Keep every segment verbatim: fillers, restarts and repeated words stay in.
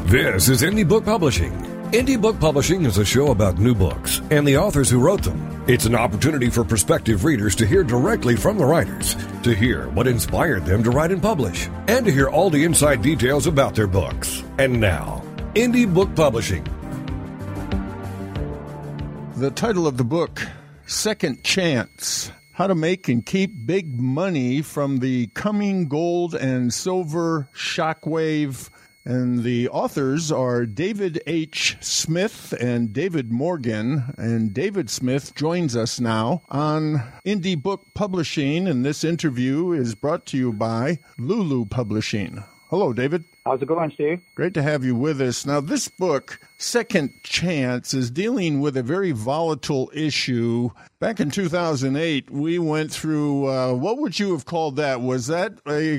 This is Indie Book Publishing. Indie Book Publishing is a show about new books and the authors who wrote them. It's an opportunity for prospective readers to hear directly from the writers, to hear what inspired them to write and publish, and to hear all the inside details about their books. And now, Indie Book Publishing. The title of the book, Second Chance: How to Make and Keep Big Money from the Coming Gold and Silver Shockwave. And the authors are David H. Smith and David Morgan. And David Smith joins us now on Indie Book Publishing. And this interview is brought to you by Lulu Publishing. Hello, David. How's it going, Steve? Great to have you with us. Now, this book, Second Chance, is dealing with a very volatile issue. Back in two thousand eight, we went through, uh, what would you have called that? Was that a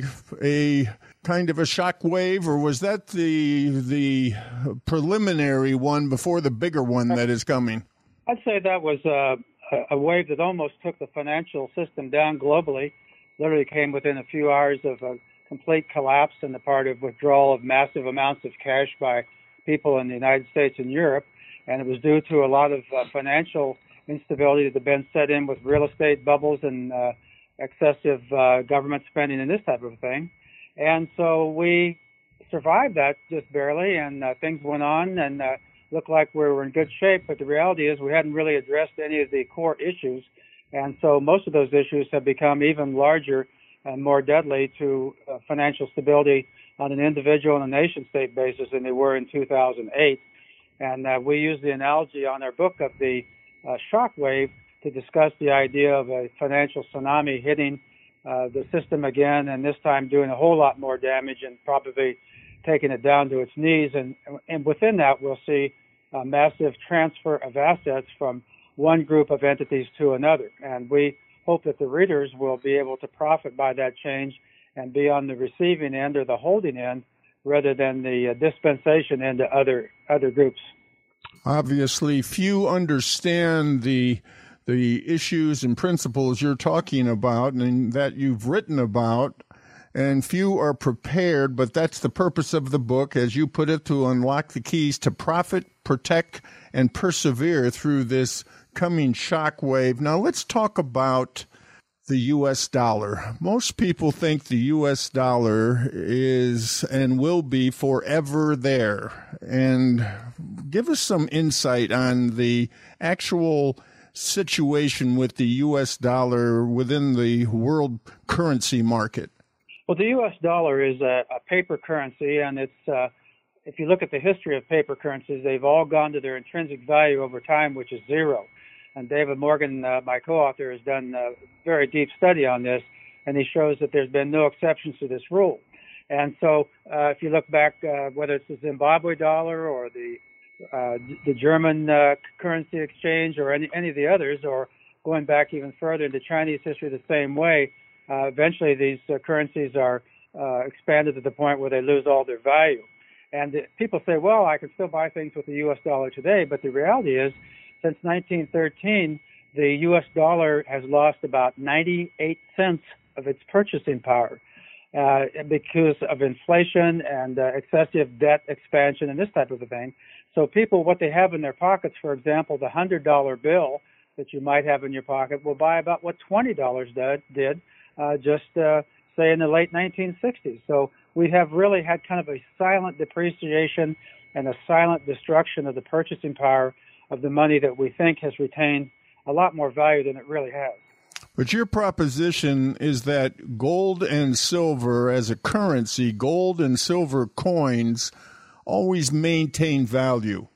a kind of a shock wave, or was that the the preliminary one before the bigger one that is coming? I'd say that was a, a wave that almost took the financial system down globally. Literally came within a few hours of a complete collapse and the part of withdrawal of massive amounts of cash by people in the United States and Europe. And it was due to a lot of uh, financial instability that had been set in with real estate bubbles and uh, excessive uh, government spending and this type of thing. And so we survived that just barely, and uh, things went on and uh, looked like we were in good shape. But the reality is we hadn't really addressed any of the core issues. And so most of those issues have become even larger and more deadly to uh, financial stability on an individual and a nation-state basis than they were in two thousand eight. And uh, we use the analogy on our book of the uh, shock wave to discuss the idea of a financial tsunami hitting uh, the system again, and this time doing a whole lot more damage and probably taking it down to its knees. And, and within that, we'll see a massive transfer of assets from one group of entities to another. And we hope that the readers will be able to profit by that change and be on the receiving end or the holding end rather than the uh, dispensation into other other groups. Obviously, few understand the the issues and principles you're talking about and that you've written about, and few are prepared, but that's the purpose of the book, as you put it, to unlock the keys to profit, protect, and persevere through this coming shock wave. Now, let's talk about the U S dollar. Most people think the U S dollar is and will be forever there. And give us some insight on the actual situation with the U S dollar within the world currency market. Well, the U S dollar is a, a paper currency, and it's uh, if you look at the history of paper currencies, they've all gone to their intrinsic value over time, which is zero. And David Morgan, uh, my co-author, has done a very deep study on this, and he shows that there's been no exceptions to this rule. And so uh, if you look back, uh, whether it's the Zimbabwe dollar or the uh, the German uh, currency exchange or any, any of the others, or going back even further into Chinese history the same way, uh, eventually these uh, currencies are uh, expanded to the point where they lose all their value. And uh, people say, well, I can still buy things with the U S dollar today, but the reality is, since nineteen thirteen, the U S dollar has lost about ninety-eight cents of its purchasing power uh, because of inflation and uh, excessive debt expansion and this type of a thing. So people, what they have in their pockets, for example, the one hundred dollar bill that you might have in your pocket will buy about what twenty dollars did, did uh, just, uh, say, in the late nineteen sixties. So we have really had kind of a silent depreciation and a silent destruction of the purchasing power of the money that we think has retained a lot more value than it really has. But your proposition is that gold and silver as a currency, gold and silver coins, always maintain value.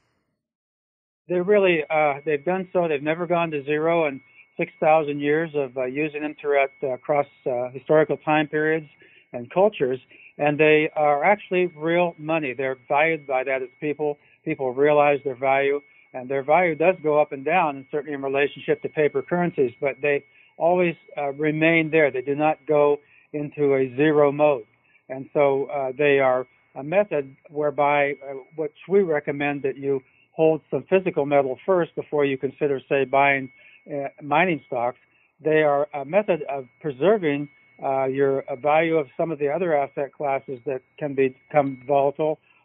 They really, uh, they've done so. They've never gone to zero in six thousand years of uh, using them throughout uh, across uh, historical time periods and cultures. And they are actually real money. They're valued by that as people. People realize their value. And their value does go up and down, and certainly in relationship to paper currencies, but they always uh, remain there. They do not go into a zero mode. And so uh, they are a method whereby, uh, which we recommend that you hold some physical metal first before you consider, say, buying uh, mining stocks. They are a method of preserving uh, your uh, value of some of the other asset classes that can become volatile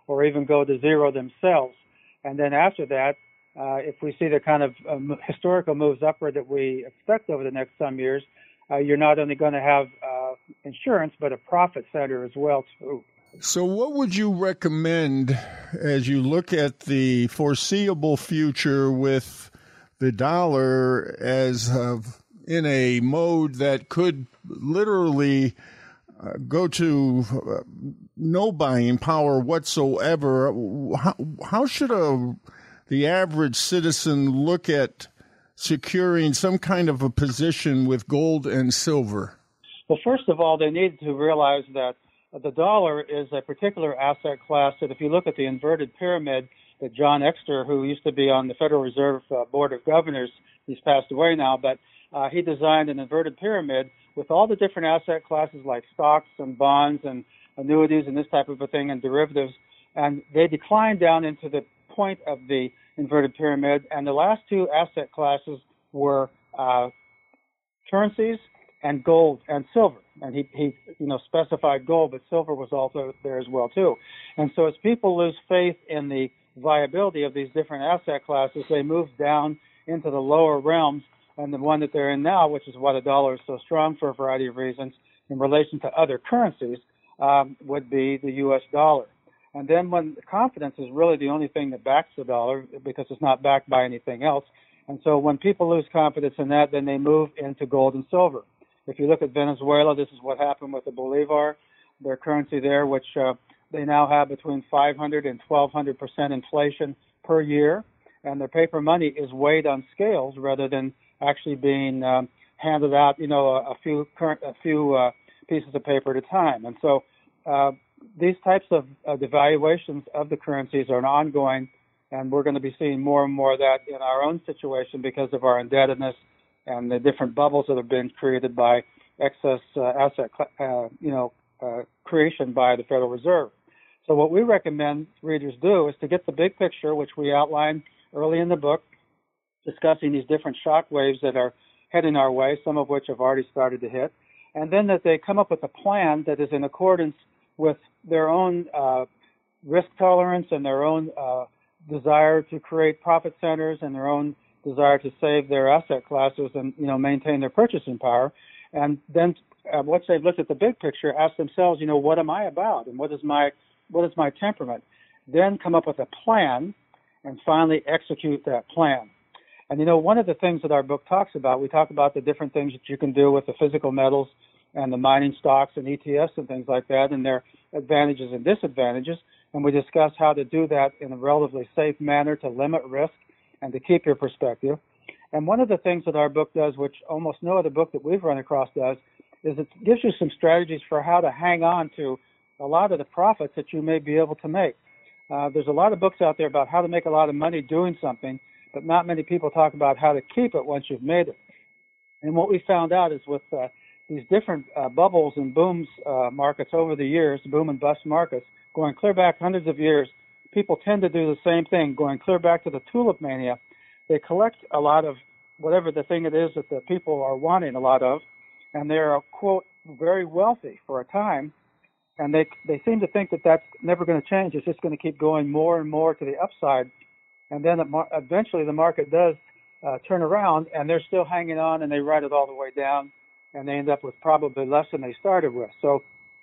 or even go to zero themselves. And then after that, uh, if we see the kind of um, historical moves upward that we expect over the next some years, uh, you're not only going to have uh, insurance, but a profit center as well, too. So what would you recommend as you look at the foreseeable future with the dollar as uh, in a mode that could literally uh, go to uh, no buying power whatsoever? How, how should a, the average citizen look at securing some kind of a position with gold and silver? Well, first of all, they need to realize that the dollar is a particular asset class that if you look at the inverted pyramid that John Exter, who used to be on the Federal Reserve uh, Board of Governors, he's passed away now, but uh, he designed an inverted pyramid with all the different asset classes like stocks and bonds and annuities and this type of a thing and derivatives. And they declined down into the point of the inverted pyramid. And the last two asset classes were uh, currencies and gold and silver. And he, he, you know, specified gold, but silver was also there as well, too. And so as people lose faith in the viability of these different asset classes, they move down into the lower realms. And the one that they're in now, which is why the dollar is so strong for a variety of reasons in relation to other currencies, um, would be the U S dollar. And then when confidence is really the only thing that backs the dollar because it's not backed by anything else. And so when people lose confidence in that, then they move into gold and silver. If you look at Venezuela, this is what happened with the Bolivar, their currency there, which uh, they now have between five hundred and twelve hundred percent inflation per year. And their paper money is weighed on scales rather than actually being um, handed out, you know, a, a few current, a few uh, pieces of paper at a time. And so uh, these types of uh, devaluations of the currencies are ongoing, and we're going to be seeing more and more of that in our own situation because of our indebtedness and the different bubbles that have been created by excess uh, asset, uh, you know, uh, creation by the Federal Reserve. So what we recommend readers do is to get the big picture, which we outline early in the book, discussing these different shock waves that are heading our way, some of which have already started to hit, and then that they come up with a plan that is in accordance with their own uh, risk tolerance and their own uh, desire to create profit centers and their own desire to save their asset classes and, you know, maintain their purchasing power. And then uh, once they've looked at the big picture, ask themselves, you know, what am I about and what is my what is my temperament? Then come up with a plan and finally execute that plan. And, you know, one of the things that our book talks about, we talk about the different things that you can do with the physical metals and the mining stocks and E T Fs and things like that and their advantages and disadvantages. And we discuss how to do that in a relatively safe manner to limit risk and to keep your perspective. And one of the things that our book does, which almost no other book that we've run across does, is it gives you some strategies for how to hang on to a lot of the profits that you may be able to make. Uh, there's a lot of books out there about how to make a lot of money doing something, but not many people talk about how to keep it once you've made it. And what we found out is with uh, these different uh, bubbles and booms uh, markets over the years, boom and bust markets, going clear back hundreds of years, people tend to do the same thing, going clear back to the tulip mania. They collect a lot of whatever the thing it is that the people are wanting a lot of, and they're, quote, very wealthy for a time, and they they seem to think that that's never going to change. It's just going to keep going more and more to the upside, and then eventually the market does uh, turn around, and they're still hanging on, and they ride it all the way down, and they end up with probably less than they started with. So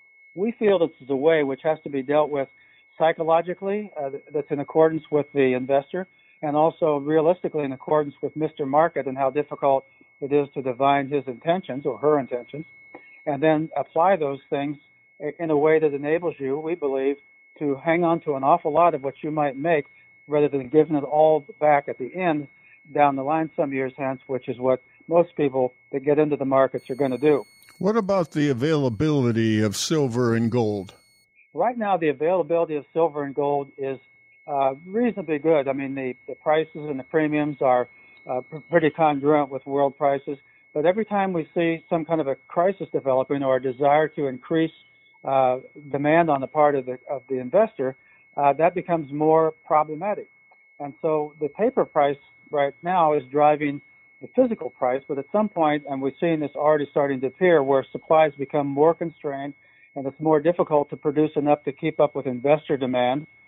we feel this is a way which has to be dealt with psychologically, uh, that's in accordance with the investor, and also realistically in accordance with Mister Market and how difficult it is to divine his intentions or her intentions, and then apply those things in a way that enables you, we believe, to hang on to an awful lot of what you might make rather than giving it all back at the end down the line some years hence, which is what most people that get into the markets are going to do. What about the availability of silver and gold? Right now, the availability of silver and gold is uh, reasonably good. I mean, the, the prices and the premiums are uh, pretty congruent with world prices. But every time we see some kind of a crisis developing or a desire to increase uh, demand on the part of the of the investor, uh, that becomes more problematic. And so the paper price right now is driving the physical price, but at some point, and we've seen this already starting to appear, where supplies become more constrained and it's more difficult to produce enough to keep up with investor demand,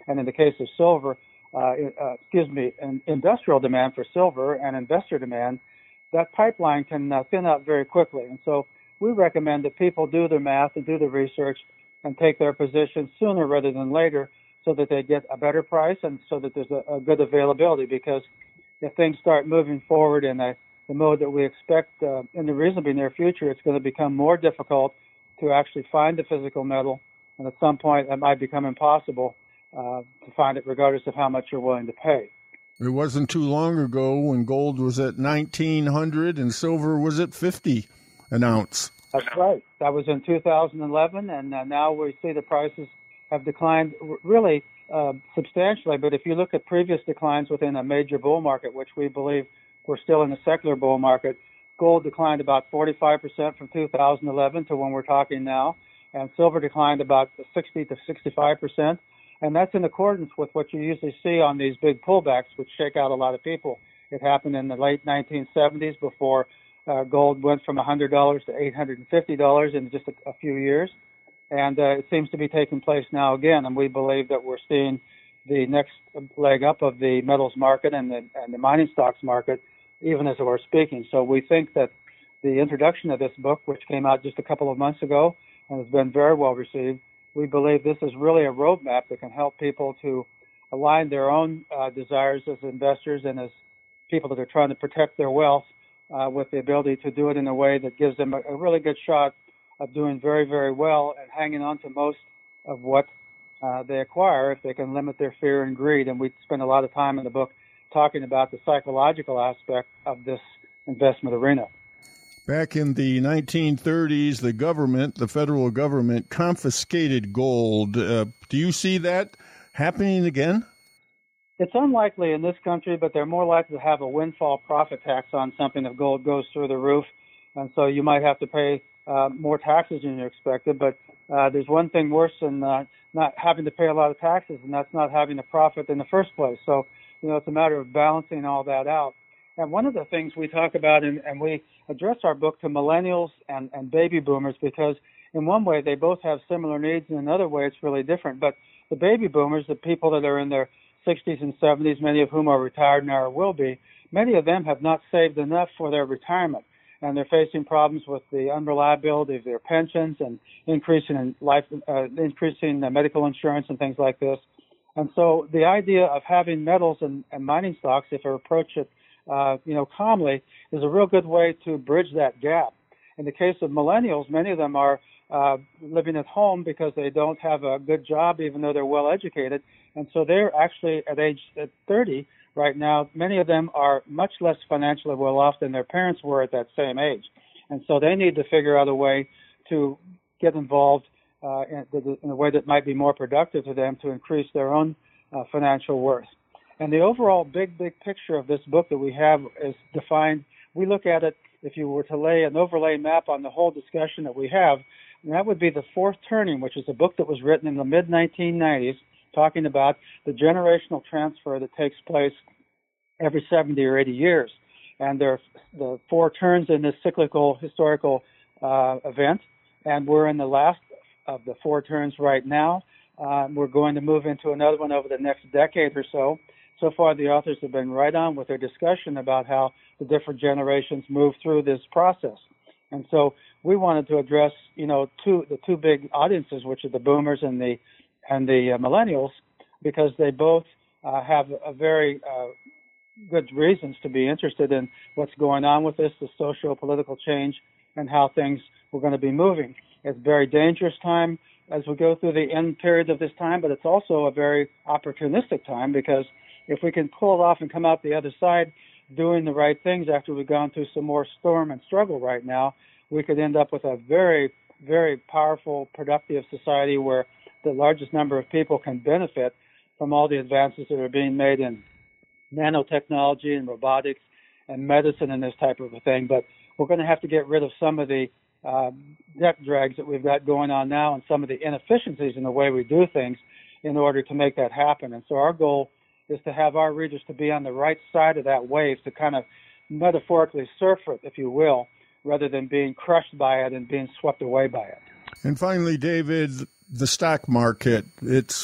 And in the case of silver, uh, uh, excuse me, in industrial demand for silver and investor demand, that pipeline can uh, thin out very quickly. And so we recommend that people do their math and do the research and take their positions sooner rather than later so that they get a better price and so that there's a, a good availability. Because if things start moving forward in a, the mode that we expect uh, in the reasonably near future, it's going to become more difficult to actually find the physical metal. And at some point, it might become impossible uh, to find it regardless of how much you're willing to pay. It wasn't too long ago when gold was at nineteen hundred and silver was at fifty an ounce. That's right. That was in two thousand eleven, and uh, now we see the prices have declined really uh, substantially. But if you look at previous declines within a major bull market, which we believe we're still in a secular bull market, gold declined about forty-five percent from two thousand eleven to when we're talking now, and silver declined about sixty to sixty-five percent. And that's in accordance with what you usually see on these big pullbacks, which shake out a lot of people. It happened in the late nineteen seventies before uh, gold went from one hundred dollars to eight hundred fifty dollars in just a, a few years. And uh, it seems to be taking place now again. And we believe that we're seeing the next leg up of the metals market and the, and the mining stocks market, even as we're speaking. So we think that the introduction of this book, which came out just a couple of months ago and has been very well received, we believe this is really a roadmap that can help people to align their own uh, desires as investors and as people that are trying to protect their wealth uh, with the ability to do it in a way that gives them a, a really good shot of doing very, very well and hanging on to most of what uh, they acquire if they can limit their fear and greed. And we spend a lot of time in the book talking about the psychological aspect of this investment arena. Back in the nineteen thirties, the government, the federal government, confiscated gold. Uh, do you see that happening again? It's unlikely in this country, but they're more likely to have a windfall profit tax on something if gold goes through the roof. And so you might have to pay uh, more taxes than you expected. But uh, there's one thing worse than uh, not having to pay a lot of taxes, and that's not having a profit in the first place. So, you know, it's a matter of balancing all that out. And one of the things we talk about, and, and we address our book to millennials and, and baby boomers, because in one way they both have similar needs, and in another way it's really different. But the baby boomers, the people that are in their sixties and seventies, many of whom are retired now or will be, many of them have not saved enough for their retirement. And they're facing problems with the unreliability of their pensions and increasing in life, uh, increasing uh, medical insurance and things like this. And so the idea of having metals and, and mining stocks, if you approach it Uh, you know, calmly, is a real good way to bridge that gap. In the case of millennials, many of them are uh, living at home because they don't have a good job, even though they're well educated. And so they're actually at age at thirty right now. Many of them are much less financially well off than their parents were at that same age. And so they need to figure out a way to get involved uh, in, in a way that might be more productive to them to increase their own uh, financial worth. And the overall big, big picture of this book that we have is defined. We look at it, if you were to lay an overlay map on the whole discussion that we have, and that would be The Fourth Turning, which is a book that was written in the mid nineteen nineties, talking about the generational transfer that takes place every seventy or eighty years. And there are the four turns in this cyclical historical uh, event, and we're in the last of the four turns right now. Uh, we're going to move into another one over the next decade or so. So far, the authors have been right on with their discussion about how the different generations move through this process. And so we wanted to address, you know, two the two big audiences, which are the boomers and the and the uh, millennials, because they both uh, have a very uh, good reasons to be interested in what's going on with this, the socio-political change, and how things were going to be moving. It's a very dangerous time as we go through the end period of this time, but it's also a very opportunistic time, because if we can pull it off and come out the other side doing the right things after we've gone through some more storm and struggle right now, we could end up with a very, very powerful, productive society where the largest number of people can benefit from all the advances that are being made in nanotechnology and robotics and medicine and this type of a thing. But we're going to have to get rid of some of the uh, debt drags that we've got going on now and some of the inefficiencies in the way we do things in order to make that happen. And so our goal is to have our readers to be on the right side of that wave, to kind of metaphorically surf it, if you will, rather than being crushed by it and being swept away by it. And finally, David, the stock market, it's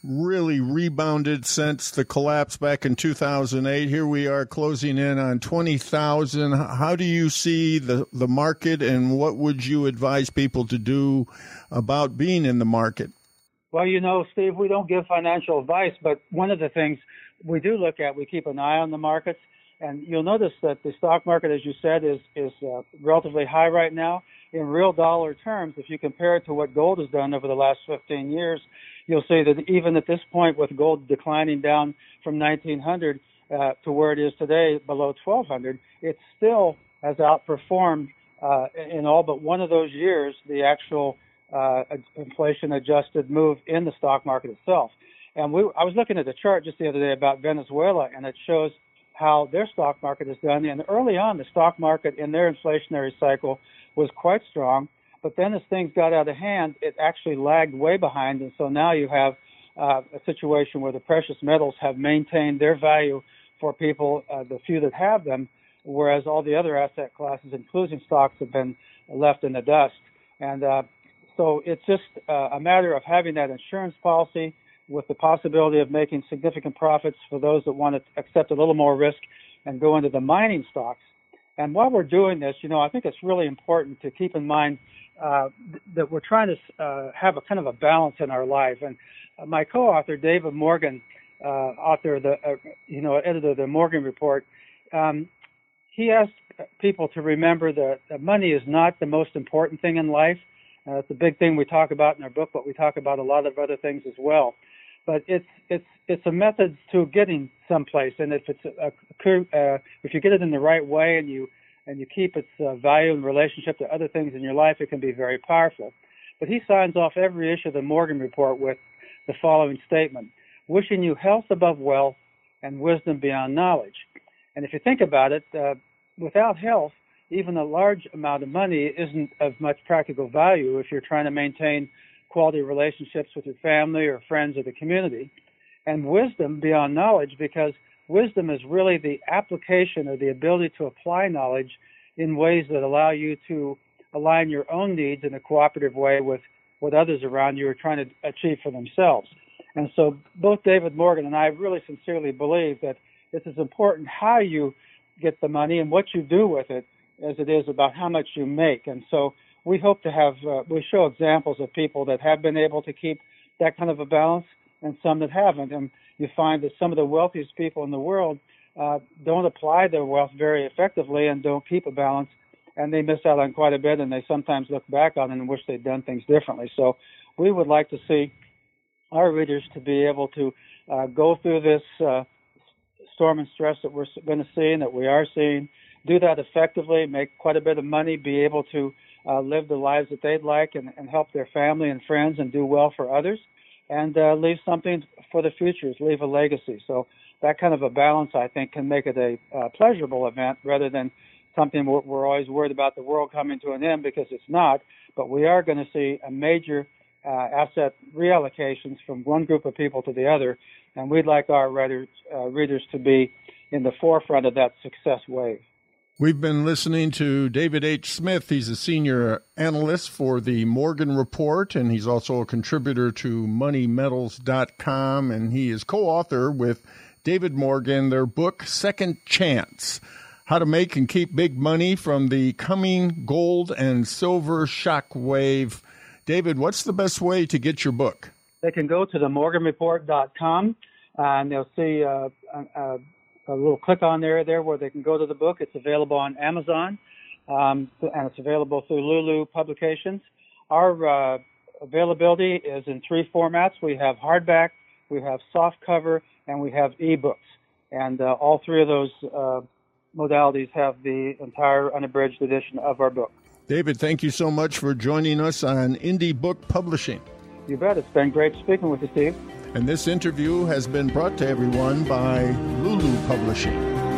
really rebounded since the collapse back in two thousand eight. Here we are closing in on twenty thousand. How do you see the, the market, and what would you advise people to do about being in the market? Well, you know, Steve, we don't give financial advice, but one of the things we do look at, we keep an eye on the markets. And you'll notice that the stock market, as you said, is, is uh, relatively high right now. In real dollar terms, if you compare it to what gold has done over the last fifteen years, you'll see that even at this point, with gold declining down from nineteen hundred uh, to where it is today, below twelve hundred, it still has outperformed uh, in all but one of those years the actual uh, inflation-adjusted move in the stock market itself. And we, I was looking at a chart just the other day about Venezuela, and it shows how their stock market has done. And early on, the stock market in their inflationary cycle was quite strong. But then as things got out of hand, it actually lagged way behind. And so now you have uh, a situation where the precious metals have maintained their value for people, uh, the few that have them, whereas all the other asset classes, including stocks, have been left in the dust. And uh, so it's just uh, a matter of having that insurance policy with the possibility of making significant profits for those that want to accept a little more risk and go into the mining stocks. And while we're doing this, you know, I think it's really important to keep in mind uh, th- that we're trying to uh, have a kind of a balance in our life. And uh, my co-author, David Morgan, uh, author of the, uh, you know, editor of the Morgan Report, um, he asked people to remember that, that money is not the most important thing in life. Uh, it's a big thing we talk about in our book, but we talk about a lot of other things as well. But it's it's it's a method to getting someplace, and if it's a, a uh, if you get it in the right way and you and you keep its uh, value in relationship to other things in your life, it can be very powerful. But he signs off every issue of the Morgan Report with the following statement: "Wishing you health above wealth and wisdom beyond knowledge." And if you think about it, uh, without health, even a large amount of money isn't of much practical value if you're trying to maintain quality relationships with your family or friends or the community. And wisdom beyond knowledge, because wisdom is really the application or the ability to apply knowledge in ways that allow you to align your own needs in a cooperative way with what others around you are trying to achieve for themselves. And so both David Morgan and I really sincerely believe that it's as important how you get the money and what you do with it as it is about how much you make. And so we hope to have, uh, we show examples of people that have been able to keep that kind of a balance and some that haven't. And you find that some of the wealthiest people in the world uh, don't apply their wealth very effectively and don't keep a balance, and they miss out on quite a bit, and they sometimes look back on it and wish they'd done things differently. So we would like to see our readers to be able to uh, go through this uh, storm and stress that we're going to see and that we are seeing, do that effectively, make quite a bit of money, be able to Uh, live the lives that they'd like and, and help their family and friends and do well for others, and uh, leave something for the future, leave a legacy. So that kind of a balance, I think, can make it a uh, pleasurable event rather than something we're, we're always worried about the world coming to an end, because it's not. But we are going to see a major uh, asset reallocations from one group of people to the other, and we'd like our readers, uh, readers to be in the forefront of that success wave. We've been listening to David H. Smith. He's a senior analyst for the Morgan Report, and he's also a contributor to money metals dot com, and he is co-author with David Morgan their book, Second Chance, How to Make and Keep Big Money from the Coming Gold and Silver Shockwave. David, what's the best way to get your book? They can go to the morgan report dot com, uh, and they'll see uh, uh, a little click on there there where they can go to the book. It's available on Amazon, um, and it's available through Lulu Publications. Our uh, availability is in three formats. We have hardback, we have soft cover, and we have ebooks. And uh, all three of those uh, modalities have the entire unabridged edition of our book. David, thank you so much for joining us on Indie Book Publishing. You bet. It's been great speaking with you, Steve. And this interview has been brought to everyone by Lulu Publishing.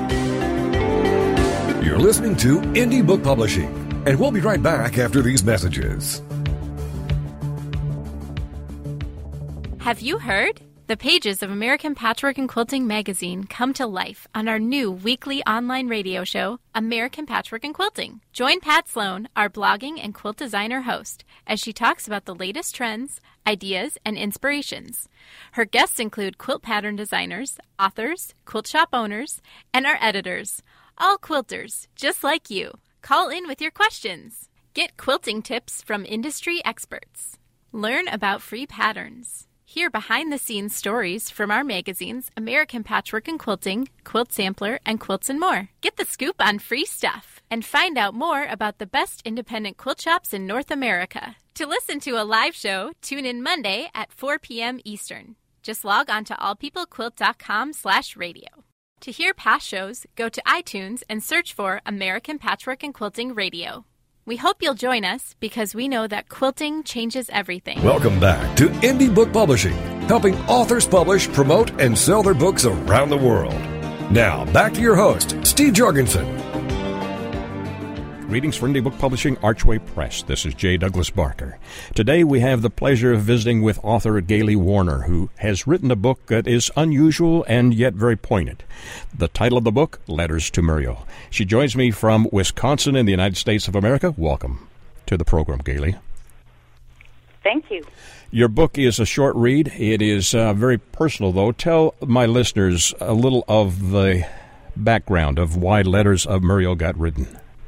You're listening to Indie Book Publishing, and we'll be right back after these messages. Have you heard? The pages of American Patchwork and Quilting magazine come to life on our new weekly online radio show, American Patchwork and Quilting. Join Pat Sloan, our blogging and quilt designer host, as she talks about the latest trends, ideas, and inspirations. Her guests include quilt pattern designers, authors, quilt shop owners, and our editors, all quilters, just like you. Call in with your questions. Get quilting tips from industry experts. Learn about free patterns. Hear behind-the-scenes stories from our magazines, American Patchwork and Quilting, Quilt Sampler, and Quilts and More. Get the scoop on free stuff and find out more about the best independent quilt shops in North America. To listen to a live show, tune in Monday at four p.m. Eastern. Just log on to allpeoplequilt.com slash radio. To hear past shows, go to iTunes and search for American Patchwork and Quilting Radio. We hope you'll join us because we know that quilting changes everything. Welcome back to Indie Book Publishing, helping authors publish, promote, and sell their books around the world. Now, back to your host, Steve Jorgensen. Greetings for Indie Book Publishing, Archway Press. This is J. Douglas Barker. Today we have the pleasure of visiting with author Gayle Warner, who has written a book that is unusual and yet very poignant. The title of the book, Letters to Muriel. She joins me from Wisconsin in the United States of America. Welcome to the program, Gayle. Thank you. Your book is a short read. It is uh, very personal, though. Tell my listeners a little of the background of why Letters of Muriel got written.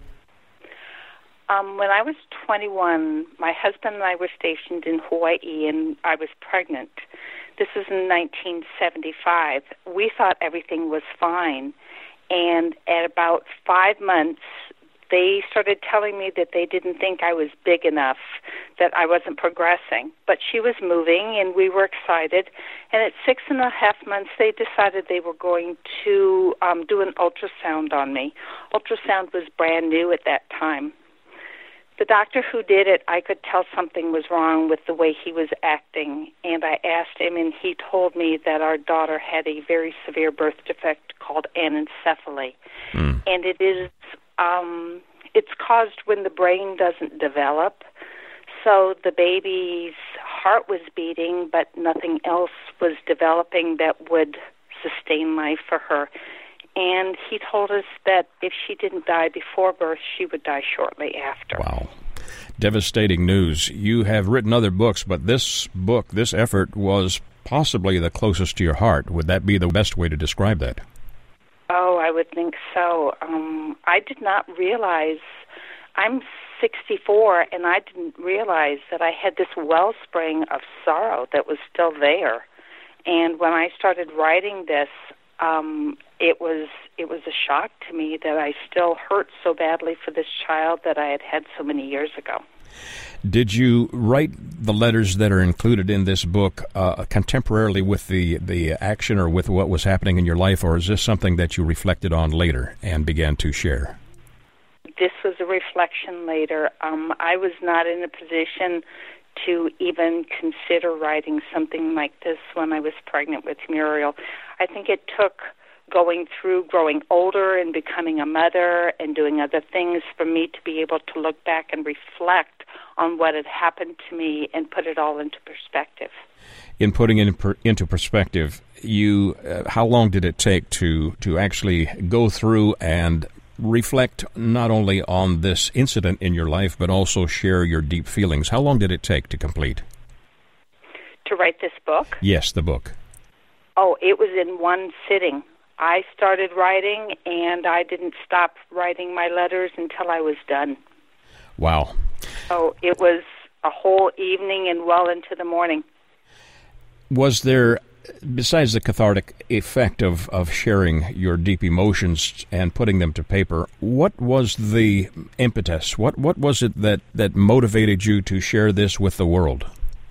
Um, when I was twenty-one, my husband and I were stationed in Hawaii, and I was pregnant. This was in nineteen seventy-five. We thought everything was fine, and at about five months, they started telling me that they didn't think I was big enough, that I wasn't progressing. But she was moving, and we were excited. And at six and a half months, they decided they were going to um, do an ultrasound on me. Ultrasound was brand new at that time. The doctor who did it, I could tell something was wrong with the way he was acting, and I asked him, and he told me that our daughter had a very severe birth defect called anencephaly, mm. and it is um, it's caused when the brain doesn't develop. So the baby's heart was beating, but nothing else was developing that would sustain life for her. And he told us that if she didn't die before birth, she would die shortly after. Wow. Devastating news. You have written other books, but this book, this effort, was possibly the closest to your heart. Would that be the best way to describe that? Oh, I would think so. Um, I did not realize, I'm sixty-four, and I didn't realize that I had this wellspring of sorrow that was still there. And when I started writing this, Um, it was it was a shock to me that I still hurt so badly for this child that I had had so many years ago. Did you write the letters that are included in this book uh, contemporarily with the, the action or with what was happening in your life, or is this something that you reflected on later and began to share? This was a reflection later. Um, I was not in a position to even consider writing something like this when I was pregnant with Muriel. I think it took going through growing older and becoming a mother and doing other things for me to be able to look back and reflect on what had happened to me and put it all into perspective. In putting it in per, into perspective, you uh, how long did it take to, to actually go through and reflect not only on this incident in your life, but also share your deep feelings? How long did it take to complete? To write this book? Yes, the book. Oh, it was in one sitting. I started writing, and I didn't stop writing my letters until I was done. Wow. So it was a whole evening and well into the morning. Was there, besides the cathartic effect of, of sharing your deep emotions and putting them to paper, what was the impetus? What what was it that, that motivated you to share this with the world?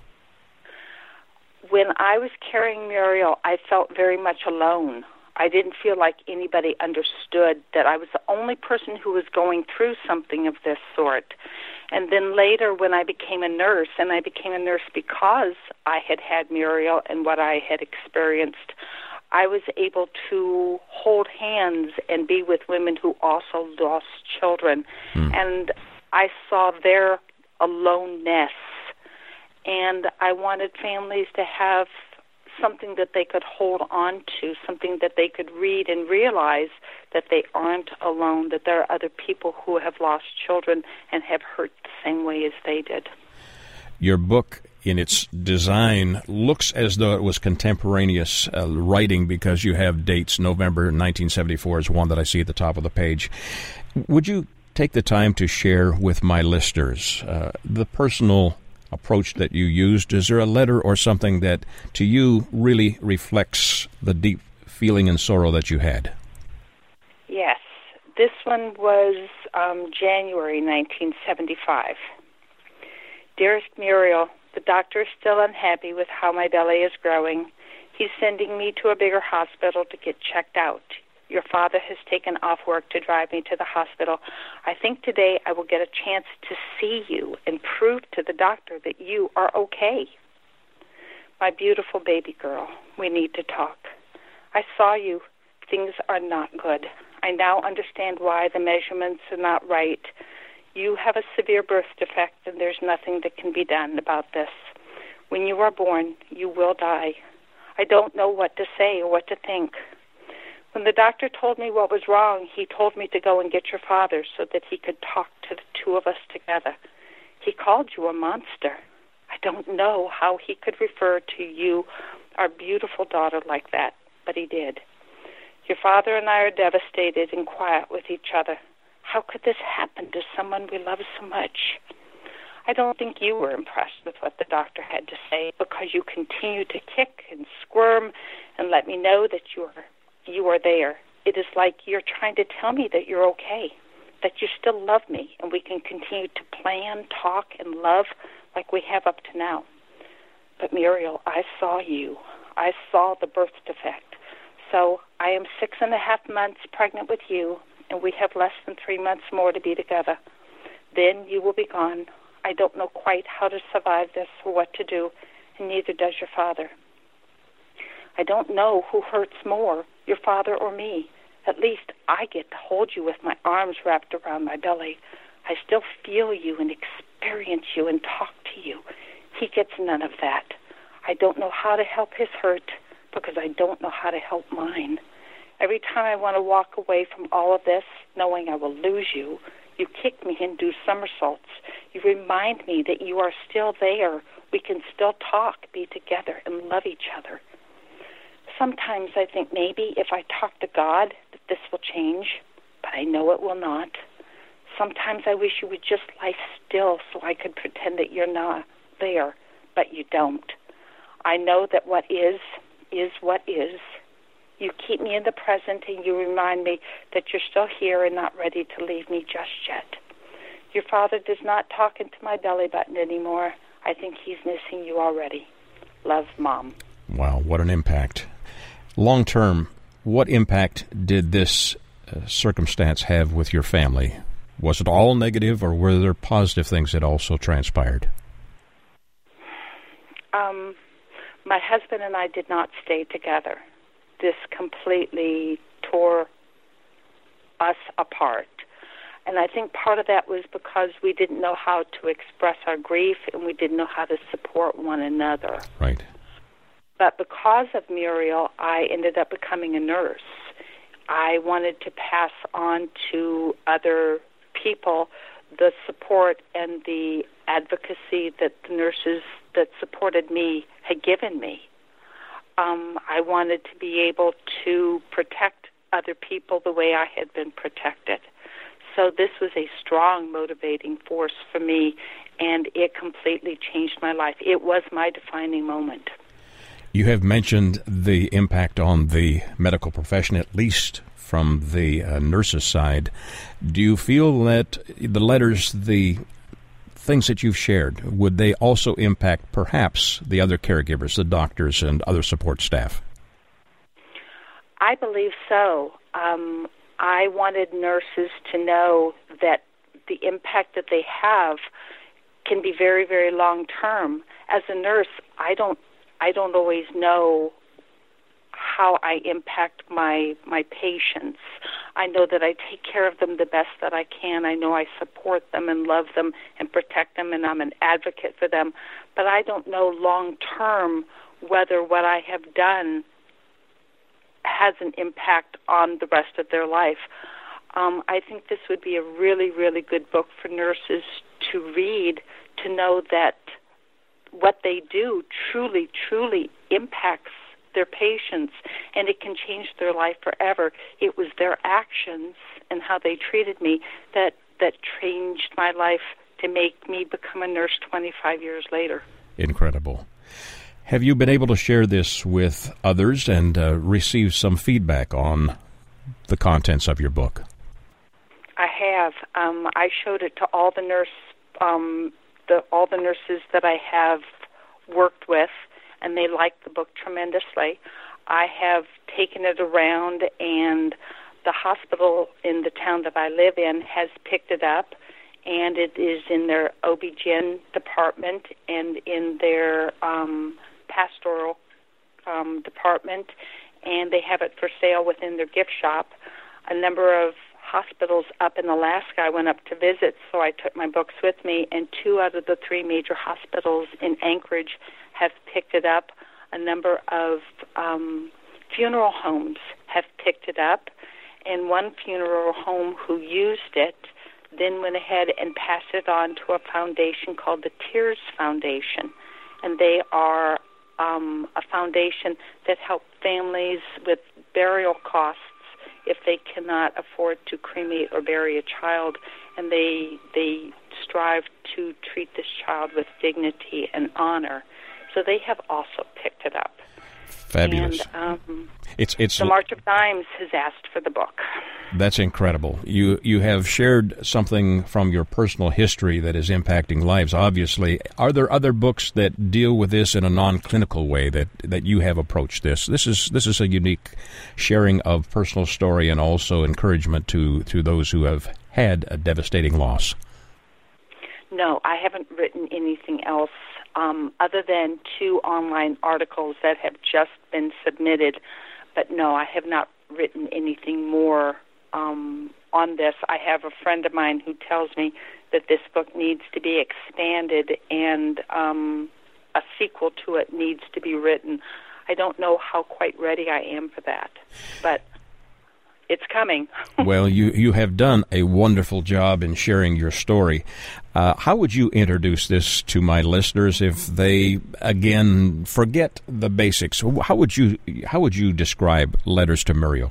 When I was carrying Muriel, I felt very much alone. I didn't feel like anybody understood that I was the only person who was going through something of this sort. And then later when I became a nurse, and I became a nurse because I had had Muriel and what I had experienced, I was able to hold hands and be with women who also lost children. Mm. And I saw their aloneness. And I wanted families to have something that they could hold on to, something that they could read and realize that they aren't alone, that there are other people who have lost children and have hurt the same way as they did. Your book, in its design, looks as though it was contemporaneous uh, writing because you have dates. November nineteen seventy-four is one that I see at the top of the page. Would you take the time to share with my listeners uh, the personal approach that you used? Is there a letter or something that to you really reflects the deep feeling and sorrow that you had? Yes. This one was um, January nineteen seventy-five. Dearest Muriel, the doctor is still unhappy with how my belly is growing. He's sending me to a bigger hospital to get checked out. Your father has taken off work to drive me to the hospital. I think today I will get a chance to see you and prove to the doctor that you are okay. My beautiful baby girl, we need to talk. I saw you. Things are not good. I now understand why the measurements are not right. You have a severe birth defect, and there's nothing that can be done about this. When you are born, you will die. I don't know what to say or what to think. When the doctor told me what was wrong, he told me to go and get your father so that he could talk to the two of us together. He called you a monster. I don't know how he could refer to you, our beautiful daughter, like that, but he did. Your father and I are devastated and quiet with each other. How could this happen to someone we love so much? I don't think you were impressed with what the doctor had to say because you continued to kick and squirm and let me know that you are, you are there. It is like you're trying to tell me that you're okay, that you still love me, and we can continue to plan, talk, and love like we have up to now. But Muriel, I saw you. I saw the birth defect. So I am six and a half months pregnant with you, and we have less than three months more to be together. Then you will be gone. I don't know quite how to survive this or what to do, and neither does your father. I don't know who hurts more, your father or me. At least I get to hold you with my arms wrapped around my belly. I still feel you and experience you and talk to you. He gets none of that. I don't know how to help his hurt because I don't know how to help mine. Every time I want to walk away from all of this, knowing I will lose you, you kick me and do somersaults. You remind me that you are still there. We can still talk, be together, and love each other. Sometimes I think maybe if I talk to God that this will change, but I know it will not. Sometimes I wish you would just lie still so I could pretend that you're not there, but you don't. I know that what is, is what is. You keep me in the present, and you remind me that you're still here and not ready to leave me just yet. Your father does not talk into my belly button anymore. I think he's missing you already. Love, Mom. Wow, what an impact. Long term, what impact did this uh, circumstance have with your family? Was it all negative, or were there positive things that also transpired? Um, my husband and I did not stay together. This completely tore us apart. And I think part of that was because we didn't know how to express our grief and we didn't know how to support one another. Right. But because of Muriel, I ended up becoming a nurse. I wanted to pass on to other people the support and the advocacy that the nurses that supported me had given me. Um, I wanted to be able to protect other people the way I had been protected. So this was a strong motivating force for me, and it completely changed my life. It was my defining moment. You have mentioned the impact on the medical profession, at least from the uh, nurses' side. Do you feel that the letters, the things that you've shared, would they also impact perhaps the other caregivers, the doctors and other support staff? I believe so. Um, I wanted nurses to know that the impact that they have can be very, very long-term. As a nurse, I don't I don't always know how I impact my my patients. I know that I take care of them the best that I can. I know I support them and love them and protect them, and I'm an advocate for them. But I don't know long-term whether what I have done has an impact on the rest of their life. Um, I think this would be a really, really good book for nurses to read, to know that what they do truly, truly impacts their patients, and it can change their life forever. It was their actions and how they treated me that, that changed my life to make me become a nurse twenty-five years later. Incredible. Have you been able to share this with others and uh, receive some feedback on the contents of your book? I have. Um, I showed it to all the nurse, um, the all the nurses that I have worked with, and they liked the book tremendously. I have taken it around, and the hospital in the town that I live in has picked it up, and it is in their O B G Y N department and in their um, pastoral um, department, and they have it for sale within their gift shop. A number of hospitals up in Alaska I went up to visit, so I took my books with me, and two out of the three major hospitals in Anchorage have picked it up. A number of um, funeral homes have picked it up, and one funeral home who used it then went ahead and passed it on to a foundation called the Tears Foundation, and they are um, a foundation that helps families with burial costs if they cannot afford to cremate or bury a child, and they they strive to treat this child with dignity and honor. So they have also picked it up. Fabulous. And um, it's it's the March of Dimes has asked for the book. That's incredible. You you have shared something from your personal history that is impacting lives, obviously. Are there other books that deal with this in a non-clinical way that, that you have approached this? This is this is a unique sharing of personal story and also encouragement to, to those who have had a devastating loss. No, I haven't written anything else um, other than two online articles that have just been submitted. But no, I have not written anything more um, on this. I have a friend of mine who tells me that this book needs to be expanded and um, a sequel to it needs to be written. I don't know how quite ready I am for that, but it's coming. Well, you, you have done a wonderful job in sharing your story. Uh, how would you introduce this to my listeners if they, again, forget the basics? How would you how would you describe Letters to Muriel?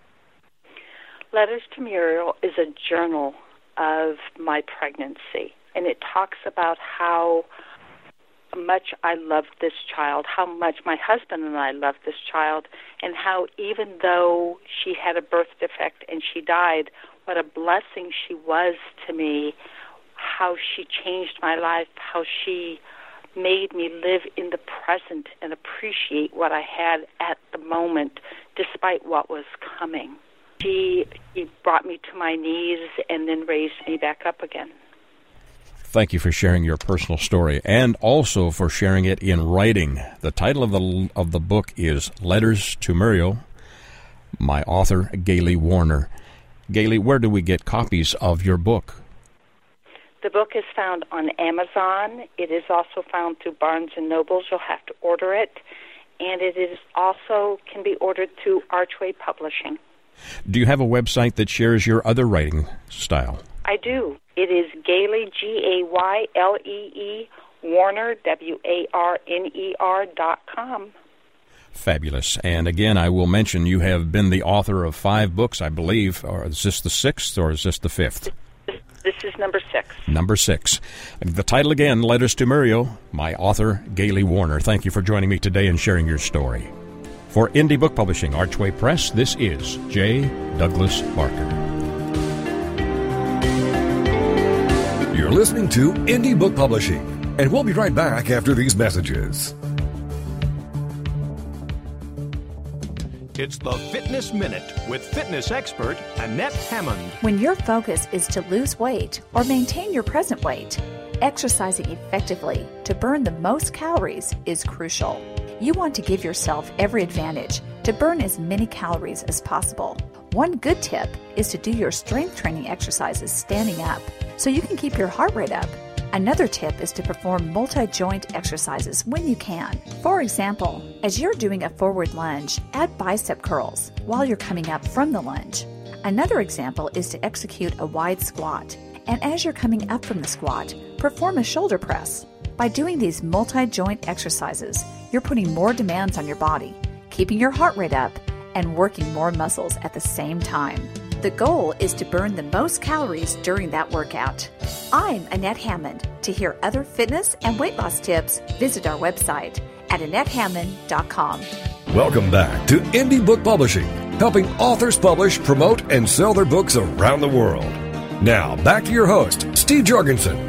Letters to Muriel is a journal of my pregnancy, and it talks about how much I loved this child, how much my husband and I loved this child, and how even though she had a birth defect and she died, what a blessing she was to me, how she changed my life, how she made me live in the present and appreciate what I had at the moment, despite what was coming. She, she brought me to my knees and then raised me back up again. Thank you for sharing your personal story and also for sharing it in writing. The title of the of the book is Letters to Muriel, my author, Gayle Warner. Gayle, where do we get copies of your book? The book is found on Amazon. It is also found through Barnes and Nobles. You'll have to order it. And it is also can be ordered through Archway Publishing. Do you have a website that shares your other writing style? I do. It is Gayle, G A Y L E E, Warner, W A R N E R dot com. Fabulous. And again, I will mention you have been the author of five books, I believe. Or is this the sixth or is this the fifth? This, this is number six. Number six. The title again, Letters to Muriel, my author, Gayle Warner. Thank you for joining me today and sharing your story. For Indie Book Publishing, Archway Press, this is J. Douglas Barker. You're listening to Indie Book Publishing, and we'll be right back after these messages. It's the Fitness Minute with fitness expert Annette Hammond. When your focus is to lose weight or maintain your present weight, exercising effectively to burn the most calories is crucial. You want to give yourself every advantage to burn as many calories as possible. One good tip is to do your strength training exercises standing up so you can keep your heart rate up. Another tip is to perform multi-joint exercises when you can. For example, as you're doing a forward lunge, add bicep curls while you're coming up from the lunge. Another example is to execute a wide squat, and as you're coming up from the squat, perform a shoulder press. By doing these multi-joint exercises, you're putting more demands on your body, keeping your heart rate up, and working more muscles at the same time. The goal is to burn the most calories during that workout. I'm Annette Hammond. To hear other fitness and weight loss tips, visit our website at annette hammond dot com. Welcome back to Indie Book Publishing, helping authors publish, promote, and sell their books around the world. Now, back to your host, Steve Jorgensen.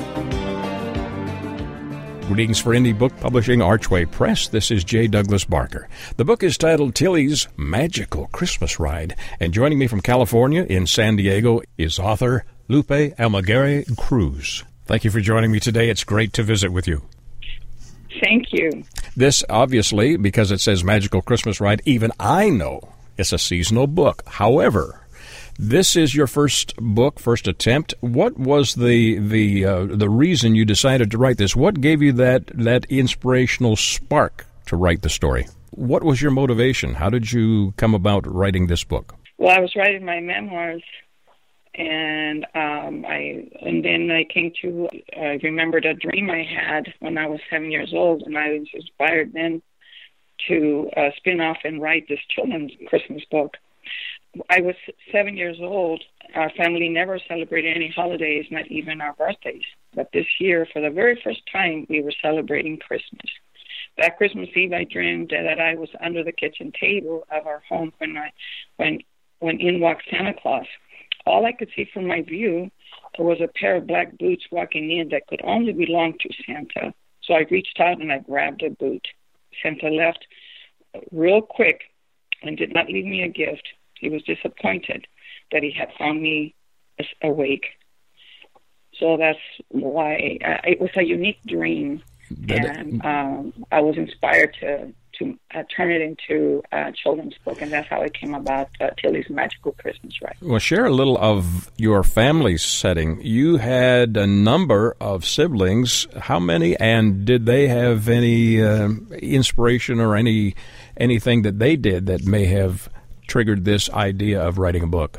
Greetings for Indie Book Publishing, Archway Press. This is J. Douglas Barker. The book is titled Tilly's Magical Christmas Ride, and joining me from California in San Diego is author Lupe Almaguer Cruz. Thank you for joining me today. It's great to visit with you. Thank you. This, obviously, because it says Magical Christmas Ride, even I know it's a seasonal book. However, this is your first book, first attempt. What was the the uh, the reason you decided to write this? What gave you that that inspirational spark to write the story? What was your motivation? How did you come about writing this book? Well, I was writing my memoirs, and um, I and then I came to I remembered a dream I had when I was seven years old, and I was inspired then to uh, spin off and write this children's Christmas book. I was seven years old. Our family never celebrated any holidays, not even our birthdays. But this year, for the very first time, we were celebrating Christmas. That Christmas Eve, I dreamed that I was under the kitchen table of our home when I, when, when in walked Santa Claus. All I could see from my view was a pair of black boots walking in that could only belong to Santa. So I reached out and I grabbed a boot. Santa left real quick and did not leave me a gift. He was disappointed that he had found me awake. So that's why uh, it was a unique dream, and um, I was inspired to to uh, turn it into a children's book, and that's how it came about, uh, Tilly's Magical Christmas Ride. Well, share a little of your family setting. You had a number of siblings. How many, and did they have any uh, inspiration or any anything that they did that may have triggered this idea of writing a book?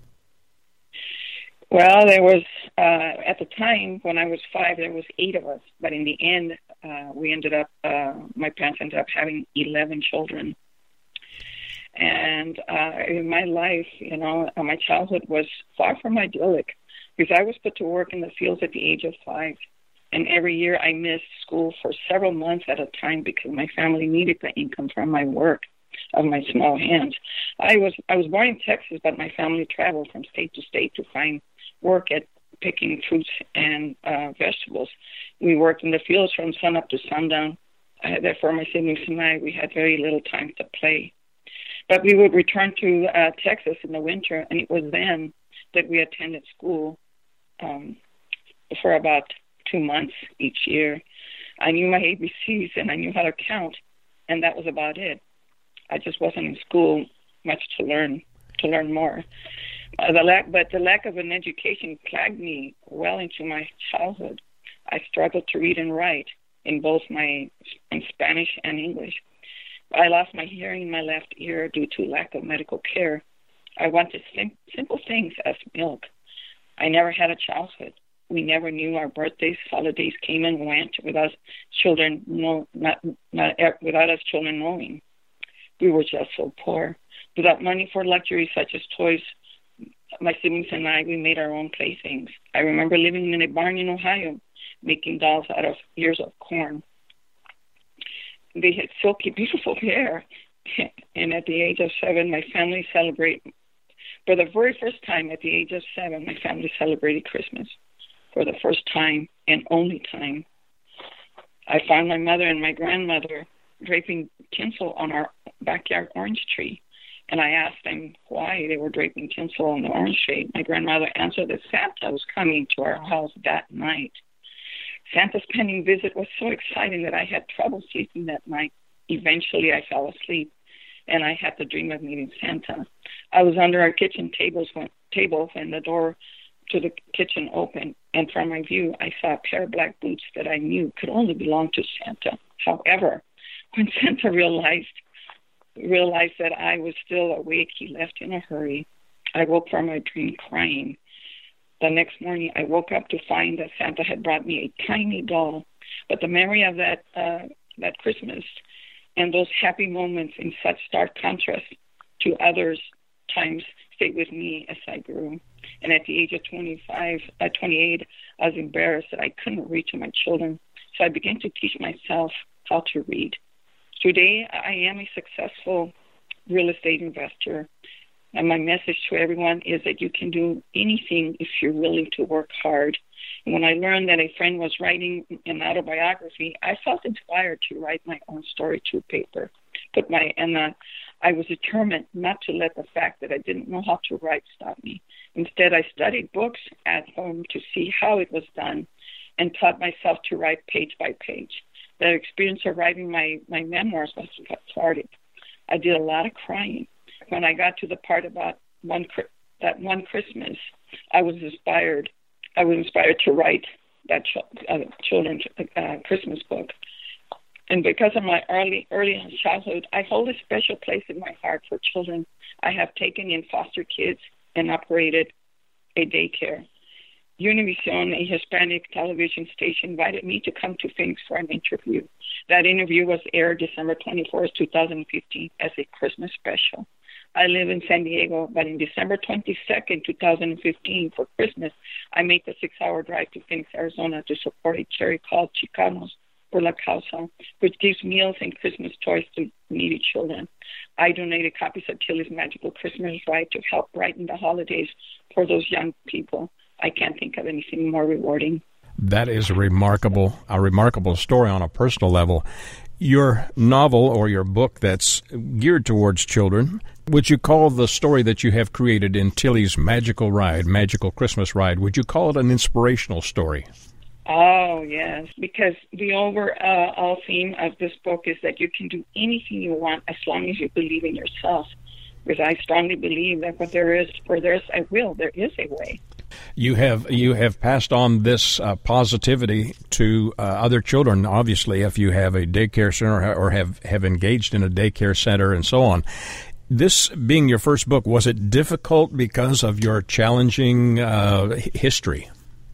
Well, there was, uh, at the time when I was five, there was eight of us. But in the end, uh, we ended up, uh, my parents ended up having eleven children. And uh, in my life, you know, my childhood was far from idyllic because I was put to work in the fields at the age of five. And every year I missed school for several months at a time because my family needed the income from my work of my small hands. I was I was born in Texas, but my family traveled from state to state to find work at picking fruits and uh, vegetables. We worked in the fields from sun up to sundown. Uh, therefore, my siblings and I, we had very little time to play. But we would return to uh, Texas in the winter, and it was then that we attended school um, for about two months each year. I knew my A B Cs, and I knew how to count, and that was about it. I just wasn't in school much to learn to learn more. Uh, the lack, but the lack of an education plagued me well into my childhood. I struggled to read and write in both my in Spanish and English. I lost my hearing in my left ear due to lack of medical care. I wanted sim- simple things as milk. I never had a childhood. We never knew our birthdays. Holidays came and went without children know, not, not without us children knowing. We were just so poor. Without money for luxuries such as toys, my siblings and I, we made our own playthings. I remember living in a barn in Ohio, making dolls out of ears of corn. They had silky, beautiful hair. And at the age of seven, my family celebrated, for the very first time at the age of seven, my family celebrated Christmas for the first time and only time. I found my mother and my grandmother draping tinsel on our backyard orange tree. And I asked them why they were draping tinsel on the orange tree. My grandmother answered that Santa was coming to our house that night. Santa's pending visit was so exciting that I had trouble sleeping that night. Eventually, I fell asleep, and I had the dream of meeting Santa. I was under our kitchen tables when, table when the door to the kitchen open, and from my view, I saw a pair of black boots that I knew could only belong to Santa. However, when Santa realized realized that I was still awake, he left in a hurry. I woke from my dream crying. The next morning, I woke up to find that Santa had brought me a tiny doll. But the memory of that uh, that Christmas and those happy moments in such stark contrast to others' times stayed with me as I grew. And at the age of twenty-five, uh, twenty-eight, I was embarrassed that I couldn't read to my children. So I began to teach myself how to read. Today, I am a successful real estate investor. And my message to everyone is that you can do anything if you're willing to work hard. And when I learned that a friend was writing an autobiography, I felt inspired to write my own story to paper. But my and uh, I was determined not to let the fact that I didn't know how to write stop me. Instead, I studied books at home to see how it was done and taught myself to write page by page. The experience of writing my, my memoirs was cathartic. I did a lot of crying. When I got to the part about one that one Christmas, I was inspired. I was inspired to write that ch- uh, children's uh, Christmas book. And because of my early early childhood, I hold a special place in my heart for children. I have taken in foster kids and operated a daycare. Univision, a Hispanic television station, invited me to come to Phoenix for an interview. That interview was aired December twenty-fourth, twenty fifteen as a Christmas special. I live in San Diego, but in December twenty-second, twenty fifteen, for Christmas, I made the six-hour drive to Phoenix, Arizona to support a charity called Chicanos por la Causa, which gives meals and Christmas toys to needy children. I donated copies of Tilly's Magical Christmas Ride to help brighten the holidays for those young people. I can't think of anything more rewarding. That is a remarkable, a remarkable story on a personal level. Your novel or your book that's geared towards children, would you call the story that you have created in Tilly's Magical Ride, Magical Christmas Ride, would you call it an inspirational story? Oh, yes, because the overall theme of this book is that you can do anything you want as long as you believe in yourself. Because I strongly believe that where there is, where there's a will, there is a way. You have you have passed on this uh, positivity to uh, other children, obviously, if you have a daycare center or have, have engaged in a daycare center and so on. This being your first book, was it difficult because of your challenging uh, history?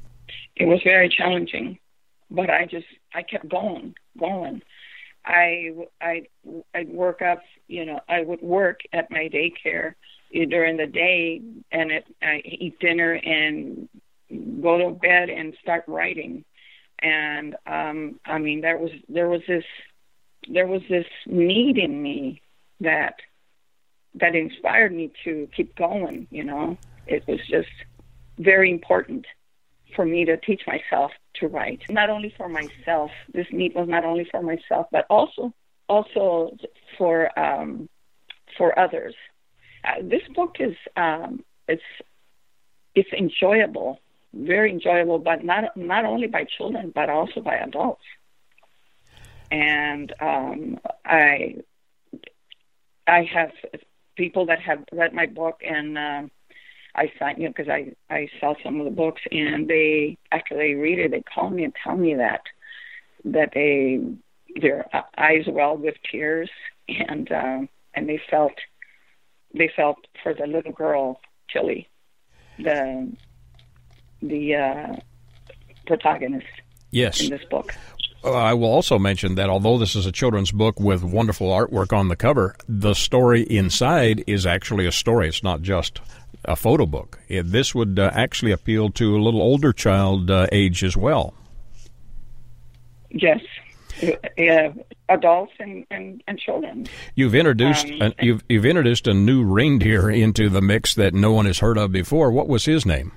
It was very challenging, but I just, I kept going, going. I, I, I'd work up, you know, I would work at my daycare during the day, and it, I eat dinner and go to bed and start writing. And um, I mean, there was there was this there was this need in me that that inspired me to keep going. You know, it was just very important for me to teach myself to write. Not only for myself, this need was not only for myself, but also also for um, for others. Uh, this book is um, it's it's enjoyable, very enjoyable, but not not only by children but also by adults. And um, I I have people that have read my book, and uh, I sign you know because I I sell some of the books, and they after they read it, they call me and tell me that that they their eyes welled with tears, and uh, and they felt. They felt for the little girl, Tilly, the the uh, protagonist yes. in this book. Uh, I will also mention that although this is a children's book with wonderful artwork on the cover, the story inside is actually a story. It's not just a photo book. It, this would uh, actually appeal to a little older child uh, age as well. Yes. Uh, adults and, and, and children. You've introduced um, a, you've you've introduced a new reindeer into the mix that no one has heard of before. What was his name?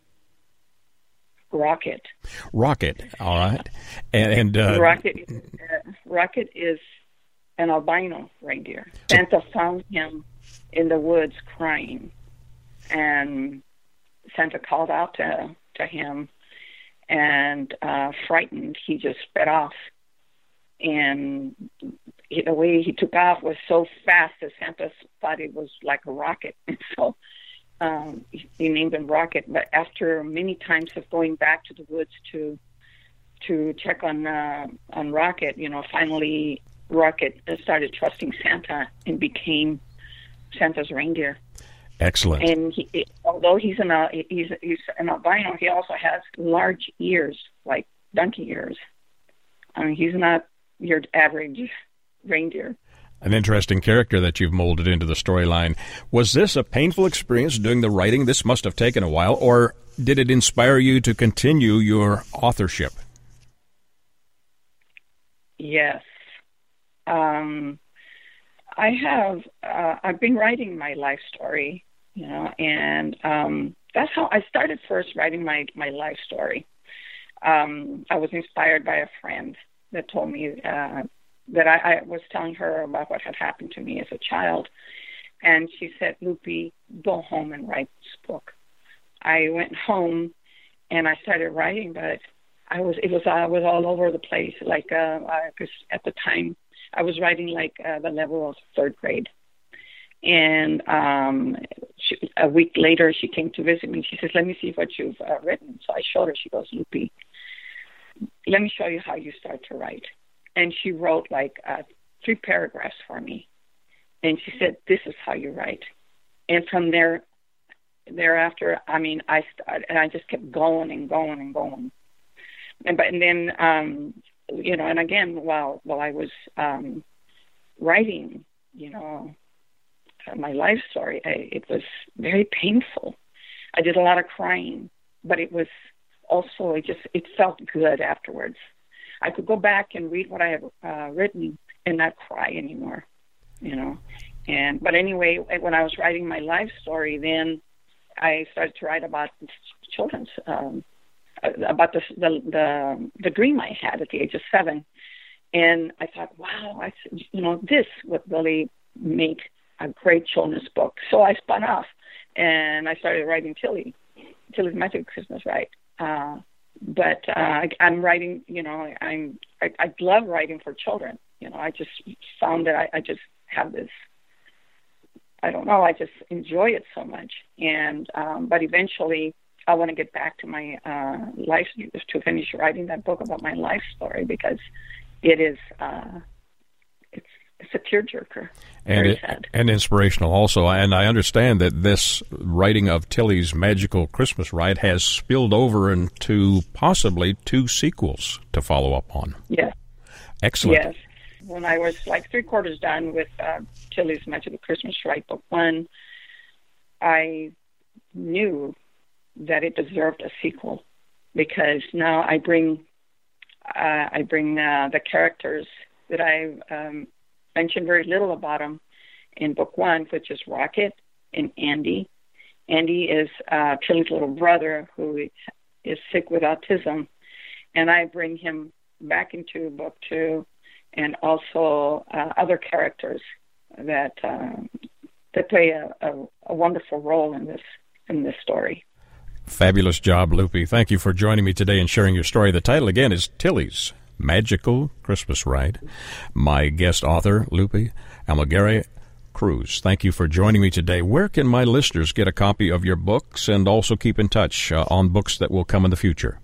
Rocket. Rocket. All right. And, and uh, Rocket. Uh, Rocket is an albino reindeer. Santa found him in the woods crying, and Santa called out to to him, and uh, frightened, he just sped off. And the way he took off was so fast that Santa thought it was like a rocket. And so um, he named him Rocket. But after many times of going back to the woods to to check on uh, on Rocket, you know, finally Rocket started trusting Santa and became Santa's reindeer. Excellent. And he, although he's an uh, he's he's an albino, he also has large ears, like donkey ears. I mean, he's not your average reindeer. An interesting character that you've molded into the storyline. Was this a painful experience doing the writing? This must have taken a while, or did it inspire you to continue your authorship? Yes. Um, I have, uh, I've been writing my life story, you know, and um, that's how I started first writing my, my life story. Um, I was inspired by a friend that told me uh, that I, I was telling her about what had happened to me as a child. And she said, Lupe, go home and write this book. I went home and I started writing, but I was, it was, I was all over the place. Like, uh, because at the time I was writing like uh, the level of third grade. And um, she, a week later, she came to visit me. She says, let me see what you've uh, written. So I showed her. She goes, Lupe, let me show you how you start to write. And she wrote like uh, three paragraphs for me. And she said, this is how you write. And from there, thereafter, I mean, I started, and I just kept going and going and going. And, but, and then, um, you know, and again, while, while I was um, writing, you know, my life story, I, it was very painful. I did a lot of crying, but it was also, it just, it felt good afterwards. I could go back and read what I had uh, written and not cry anymore, you know. And but anyway, when I was writing my life story, then I started to write about children's, um, about the, the the the dream I had at the age of seven, and I thought, wow, I you know this would really make a great children's book. So I spun off and I started writing Tilly, Tilly's Magical Christmas Ride. Uh, But uh, I'm writing, you know, I'm, I, I love writing for children. You know, I just found that I, I just have this, I don't know, I just enjoy it so much. And, um, but eventually I want to get back to my uh, life, to finish writing that book about my life story, because it is, uh, it's, it's a tearjerker. And, it, and inspirational also. And I understand that this writing of Tilly's Magical Christmas Ride has spilled over into possibly two sequels to follow up on. Yes. Excellent. Yes. When I was like three quarters done with uh, Tilly's Magical Christmas Ride, book one, I knew that it deserved a sequel, because now I bring, uh, I bring uh, the characters that I've um, mentioned very little about him in book one, which is Rocket and Andy. Andy is uh, Tilly's little brother who is sick with autism, and I bring him back into book two, and also uh, other characters that uh, that play a, a, a wonderful role in this in this story. Fabulous job, Lupe. Thank you for joining me today and sharing your story. The title again is Tilly's Magical Christmas Ride. My guest author, Lupe Almaguer Cruz. Thank you for joining me today. Where can my listeners get a copy of your books and also keep in touch uh, on books that will come in the future?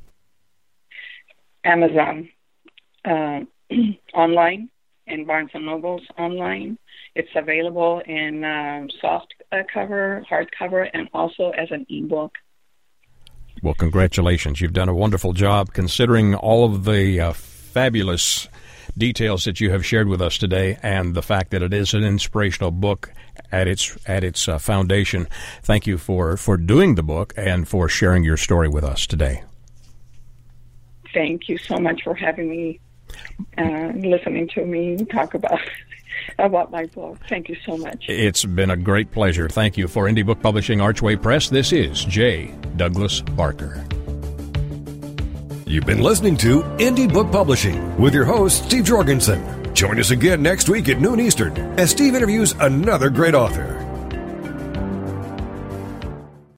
Amazon uh, online and Barnes and Noble's online. It's available in um, soft uh, cover, hardcover, and also as an ebook. Well, congratulations. You've done a wonderful job considering all of the uh, fabulous details that you have shared with us today, and the fact that it is an inspirational book at its at its uh, foundation. Thank you for, for doing the book and for sharing your story with us today. Thank you so much for having me, uh, listening to me talk about about my book. Thank you so much. It's been a great pleasure. Thank you. For Indie Book Publishing, Archway Press, this is J. Douglas Barker. You've been listening to Indie Book Publishing with your host, Steve Jorgensen. Join us again next week at noon Eastern as Steve interviews another great author.